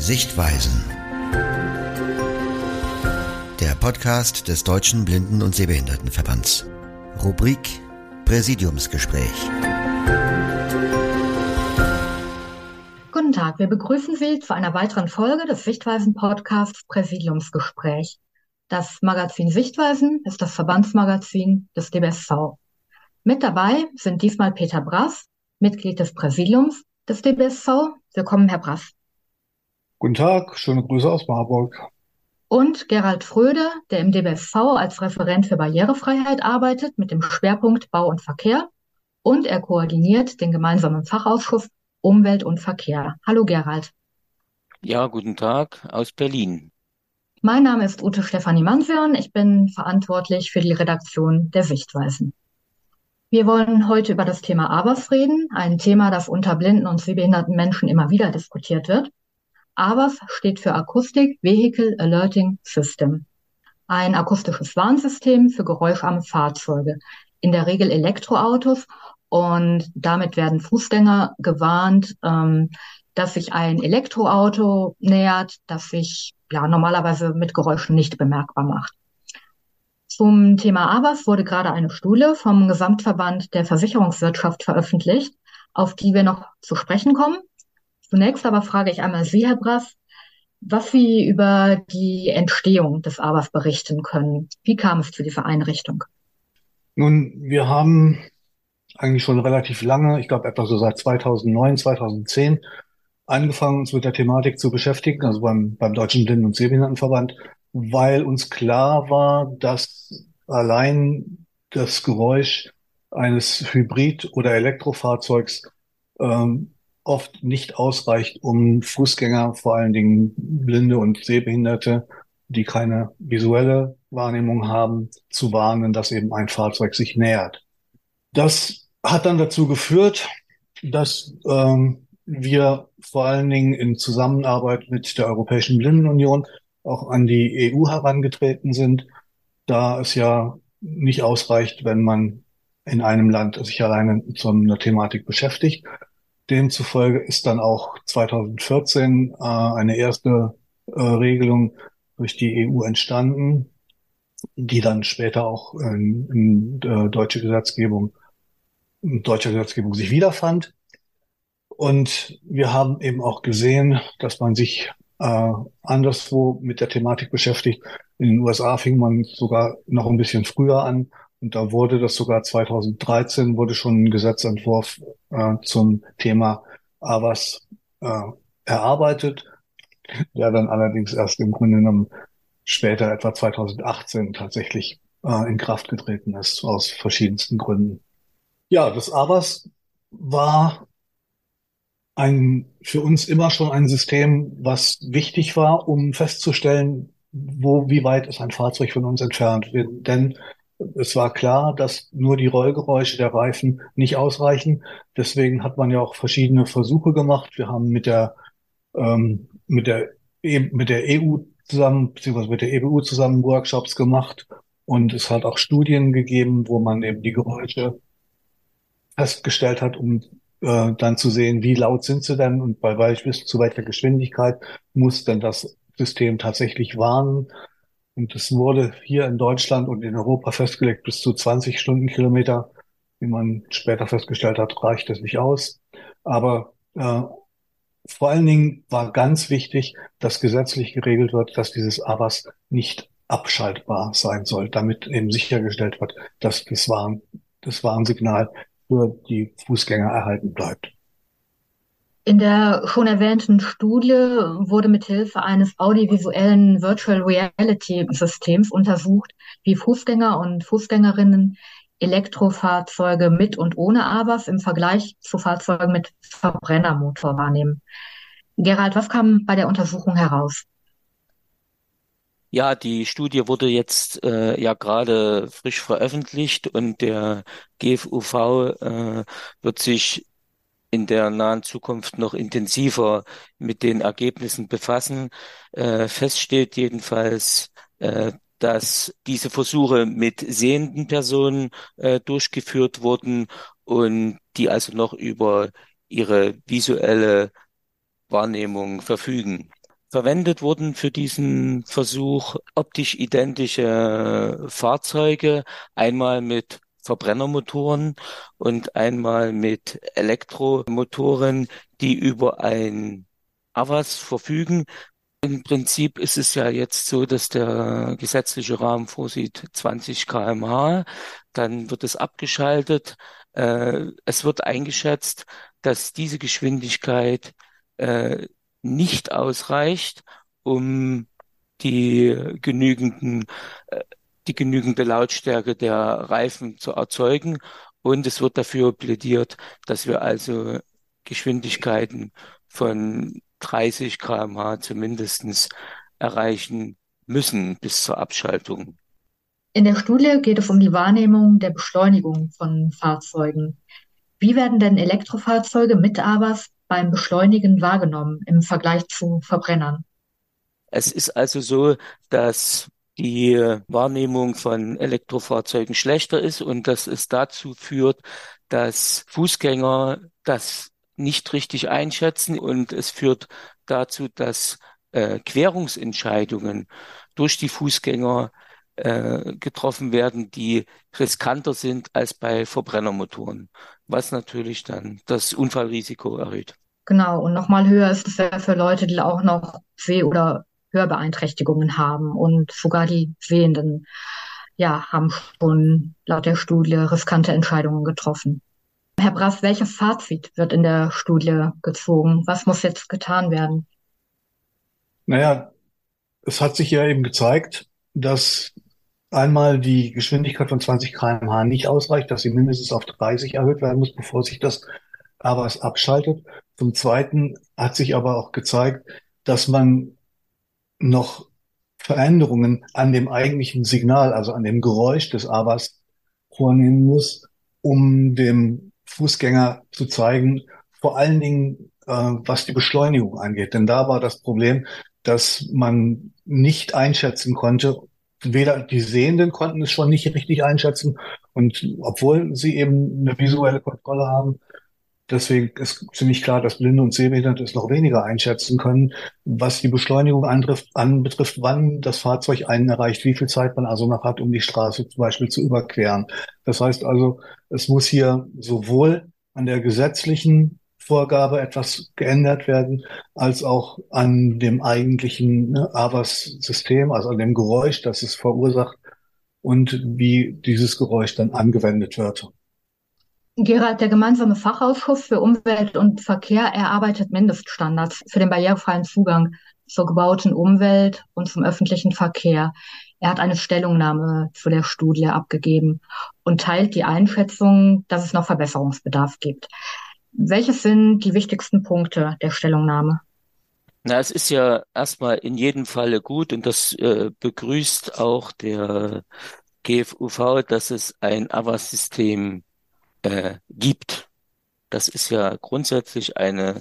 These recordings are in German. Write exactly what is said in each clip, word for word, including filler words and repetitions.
Sichtweisen. Der Podcast des Deutschen Blinden- und Sehbehindertenverbands. Rubrik Präsidiumsgespräch. Guten Tag, wir begrüßen Sie zu einer weiteren Folge des Sichtweisen-Podcasts Präsidiumsgespräch. Das Magazin Sichtweisen ist das Verbandsmagazin des D B S V. Mit dabei sind diesmal Peter Brass, Mitglied des Präsidiums des D B S V. Willkommen, Herr Brass. Guten Tag, schöne Grüße aus Marburg. Und Gerald Fröde, der im D B S V als Referent für Barrierefreiheit arbeitet mit dem Schwerpunkt Bau und Verkehr, und er koordiniert den gemeinsamen Fachausschuss Umwelt und Verkehr. Hallo Gerald. Ja, guten Tag aus Berlin. Mein Name ist Ute Stefanie Mansion. Ich bin verantwortlich für die Redaktion der Sichtweisen. Wir wollen heute über das Thema A B A S reden, ein Thema, das unter blinden und sehbehinderten Menschen immer wieder diskutiert wird. A B A S steht für Acoustic Vehicle Alerting System, ein akustisches Warnsystem für geräuscharme Fahrzeuge, in der Regel Elektroautos, und damit werden Fußgänger gewarnt, ähm, dass sich ein Elektroauto nähert, das sich ja normalerweise mit Geräuschen nicht bemerkbar macht. Zum Thema A B A S wurde gerade eine Studie vom Gesamtverband der Versicherungswirtschaft veröffentlicht, auf die wir noch zu sprechen kommen. Zunächst aber frage ich einmal Sie, Herr Brass, was Sie über die Entstehung des A B A S berichten können. Wie kam es zu dieser Einrichtung? Nun, wir haben eigentlich schon relativ lange, ich glaube etwa so seit zweitausendneun, zweitausendzehn, angefangen, uns mit der Thematik zu beschäftigen, also beim, beim Deutschen Blinden- und Sehbehindertenverband, weil uns klar war, dass allein das Geräusch eines Hybrid- oder Elektrofahrzeugs ähm, oft nicht ausreicht, um Fußgänger, vor allen Dingen Blinde und Sehbehinderte, die keine visuelle Wahrnehmung haben, zu warnen, dass eben ein Fahrzeug sich nähert. Das hat dann dazu geführt, dass ähm, wir vor allen Dingen in Zusammenarbeit mit der Europäischen Blindenunion auch an die E U herangetreten sind, da es ja nicht ausreicht, wenn man in einem Land sich alleine mit so einer Thematik beschäftigt. Demzufolge ist dann auch zweitausendvierzehn äh, eine erste äh, Regelung durch die E U entstanden, die dann später auch in, in äh, deutsche Gesetzgebung, in deutscher Gesetzgebung sich wiederfand. Und wir haben eben auch gesehen, dass man sich äh, anderswo mit der Thematik beschäftigt. In den U S A fing man sogar noch ein bisschen früher an. Und da wurde das sogar zweitausenddreizehn wurde schon ein Gesetzentwurf äh, zum Thema A B A S äh, erarbeitet, der dann allerdings erst im Grunde genommen später, etwa zweitausendachtzehn, tatsächlich äh, in Kraft getreten ist, aus verschiedensten Gründen. Ja, das A B A S war ein, für uns immer schon ein System, was wichtig war, um festzustellen, wo, wie weit ist ein Fahrzeug von uns entfernt. Wir, denn es war klar, dass nur die Rollgeräusche der Reifen nicht ausreichen. Deswegen hat man ja auch verschiedene Versuche gemacht. Wir haben mit der, ähm, mit der, E- mit der E U zusammen, beziehungsweise mit der E B U zusammen Workshops gemacht. Und es hat auch Studien gegeben, wo man eben die Geräusche festgestellt hat, um äh, dann zu sehen, wie laut sind sie denn und bei welch, bis zu welcher Geschwindigkeit muss denn das System tatsächlich warnen. Und es wurde hier in Deutschland und in Europa festgelegt bis zu zwanzig Stundenkilometer. Wie man später festgestellt hat, reicht das nicht aus. Aber äh, vor allen Dingen war ganz wichtig, dass gesetzlich geregelt wird, dass dieses A B A S nicht abschaltbar sein soll, damit eben sichergestellt wird, dass das Warn, das Warnsignal für die Fußgänger erhalten bleibt. In der schon erwähnten Studie wurde mithilfe eines audiovisuellen Virtual Reality Systems untersucht, wie Fußgänger und Fußgängerinnen Elektrofahrzeuge mit und ohne A B A S im Vergleich zu Fahrzeugen mit Verbrennermotor wahrnehmen. Gerald, was kam bei der Untersuchung heraus? Ja, die Studie wurde jetzt äh, ja gerade frisch veröffentlicht und der G F U V äh, wird sich in der nahen Zukunft noch intensiver mit den Ergebnissen befassen. Äh, fest steht jedenfalls, äh, dass diese Versuche mit sehenden Personen äh, durchgeführt wurden und die also noch über ihre visuelle Wahrnehmung verfügen. Verwendet wurden für diesen Versuch optisch identische Fahrzeuge, einmal mit Verbrennermotoren und einmal mit Elektromotoren, die über ein A V A S verfügen. Im Prinzip ist es ja jetzt so, dass der gesetzliche Rahmen vorsieht zwanzig Kilometer pro Stunde, dann wird es abgeschaltet. Äh, es wird eingeschätzt, dass diese Geschwindigkeit äh, nicht ausreicht, um die genügenden, äh, die genügende Lautstärke der Reifen zu erzeugen. Und es wird dafür plädiert, dass wir also Geschwindigkeiten von dreißig Kilometer pro Stunde zumindest erreichen müssen bis zur Abschaltung. In der Studie geht es um die Wahrnehmung der Beschleunigung von Fahrzeugen. Wie werden denn Elektrofahrzeuge mit A V A S beim Beschleunigen wahrgenommen im Vergleich zu Verbrennern? Es ist also so, dass die Wahrnehmung von Elektrofahrzeugen schlechter ist und dass es dazu führt, dass Fußgänger das nicht richtig einschätzen, und es führt dazu, dass äh, Querungsentscheidungen durch die Fußgänger äh, getroffen werden, die riskanter sind als bei Verbrennermotoren, was natürlich dann das Unfallrisiko erhöht. Genau, und nochmal höher ist es ja für Leute, die auch noch Seh- oder Hörbeeinträchtigungen haben, und sogar die Sehenden, ja, haben schon laut der Studie riskante Entscheidungen getroffen. Herr Brass, welches Fazit wird in der Studie gezogen? Was muss jetzt getan werden? Naja, es hat sich ja eben gezeigt, dass einmal die Geschwindigkeit von zwanzig Kilometer pro Stunde nicht ausreicht, dass sie mindestens auf dreißig erhöht werden muss, bevor sich das A V A S abschaltet. Zum Zweiten hat sich aber auch gezeigt, dass man noch Veränderungen an dem eigentlichen Signal, also an dem Geräusch des A V A S vornehmen muss, um dem Fußgänger zu zeigen, vor allen Dingen, äh, was die Beschleunigung angeht. Denn da war das Problem, dass man nicht einschätzen konnte, weder die Sehenden konnten es schon nicht richtig einschätzen, und obwohl sie eben eine visuelle Kontrolle haben, deswegen ist ziemlich klar, dass Blinde und Sehbehinderte es noch weniger einschätzen können, was die Beschleunigung antrifft, anbetrifft, wann das Fahrzeug einen erreicht, wie viel Zeit man also noch hat, um die Straße zum Beispiel zu überqueren. Das heißt also, es muss hier sowohl an der gesetzlichen Vorgabe etwas geändert werden, als auch an dem eigentlichen, ne, A V A S-System, also an dem Geräusch, das es verursacht und wie dieses Geräusch dann angewendet wird. Gerald, der gemeinsame Fachausschuss für Umwelt und Verkehr erarbeitet Mindeststandards für den barrierefreien Zugang zur gebauten Umwelt und zum öffentlichen Verkehr. Er hat eine Stellungnahme zu der Studie abgegeben und teilt die Einschätzung, dass es noch Verbesserungsbedarf gibt. Welches sind die wichtigsten Punkte der Stellungnahme? Na, es ist ja erstmal in jedem Falle gut, und das äh, begrüßt auch der G F U V, dass es ein A V A S-System äh, gibt. Das ist ja grundsätzlich eine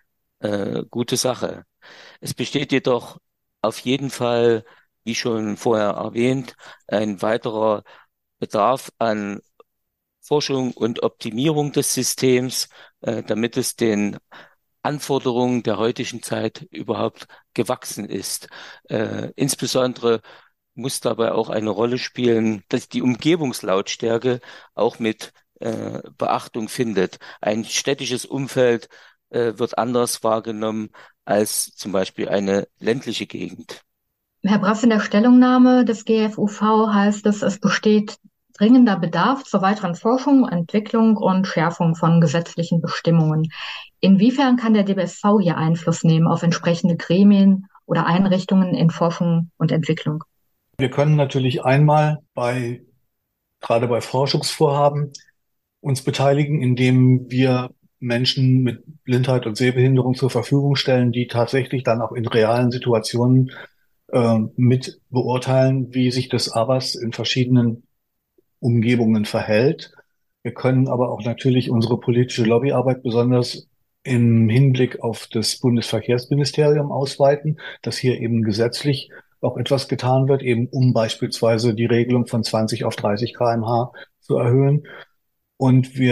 äh, gute Sache. Es besteht jedoch auf jeden Fall, wie schon vorher erwähnt, ein weiterer Bedarf an Forschung und Optimierung des Systems, äh, damit es den Anforderungen der heutigen Zeit überhaupt gewachsen ist. Äh, insbesondere muss dabei auch eine Rolle spielen, dass die Umgebungslautstärke auch mit äh, Beachtung findet. Ein städtisches Umfeld äh, wird anders wahrgenommen als zum Beispiel eine ländliche Gegend. Herr Brass, in der Stellungnahme des G F U V heißt es, es besteht dringender Bedarf zur weiteren Forschung, Entwicklung und Schärfung von gesetzlichen Bestimmungen. Inwiefern kann der D B S V hier Einfluss nehmen auf entsprechende Gremien oder Einrichtungen in Forschung und Entwicklung? Wir können natürlich einmal bei, gerade bei Forschungsvorhaben, uns beteiligen, indem wir Menschen mit Blindheit und Sehbehinderung zur Verfügung stellen, die tatsächlich dann auch in realen Situationen äh, mit beurteilen, wie sich das A V A S in verschiedenen Umgebungen verhält. Wir können aber auch natürlich unsere politische Lobbyarbeit besonders im Hinblick auf das Bundesverkehrsministerium ausweiten, dass hier eben gesetzlich auch etwas getan wird, eben um beispielsweise die Regelung von zwanzig auf dreißig Kilometer pro Stunde zu erhöhen. Und wir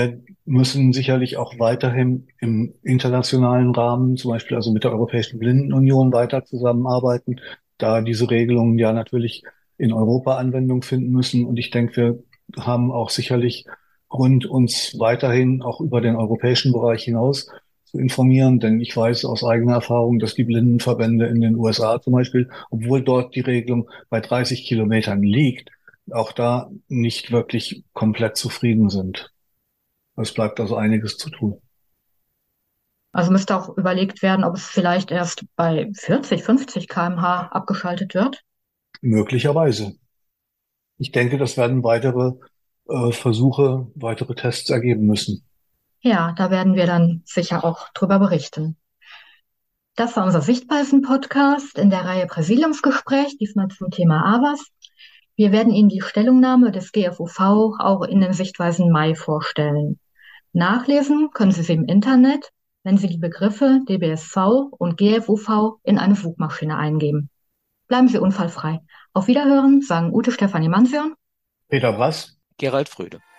müssen sicherlich auch weiterhin im internationalen Rahmen, zum Beispiel also mit der Europäischen Blindenunion, weiter zusammenarbeiten, da diese Regelungen ja natürlich in Europa Anwendung finden müssen. Und ich denke, wir haben auch sicherlich Grund, uns weiterhin auch über den europäischen Bereich hinaus zu informieren, denn ich weiß aus eigener Erfahrung, dass die Blindenverbände in den U S A zum Beispiel, obwohl dort die Regelung bei dreißig Kilometern liegt, auch da nicht wirklich komplett zufrieden sind. Es bleibt also einiges zu tun. Also müsste auch überlegt werden, ob es vielleicht erst bei vierzig, fünfzig Kilometer pro Stunde abgeschaltet wird. Möglicherweise. Ich denke, das werden weitere äh, Versuche, weitere Tests ergeben müssen. Ja, da werden wir dann sicher auch drüber berichten. Das war unser Sichtweisen-Podcast in der Reihe Präsidiumsgespräch, diesmal zum Thema A B A S. Wir werden Ihnen die Stellungnahme des G F U V auch in den Sichtweisen Mai vorstellen. Nachlesen können Sie sie im Internet, wenn Sie die Begriffe D B S V und G F U V in eine Suchmaschine eingeben. Bleiben Sie unfallfrei. Auf Wiederhören, sagen Ute Stefanie Mansjörn, Peter, was? Gerald Fröde.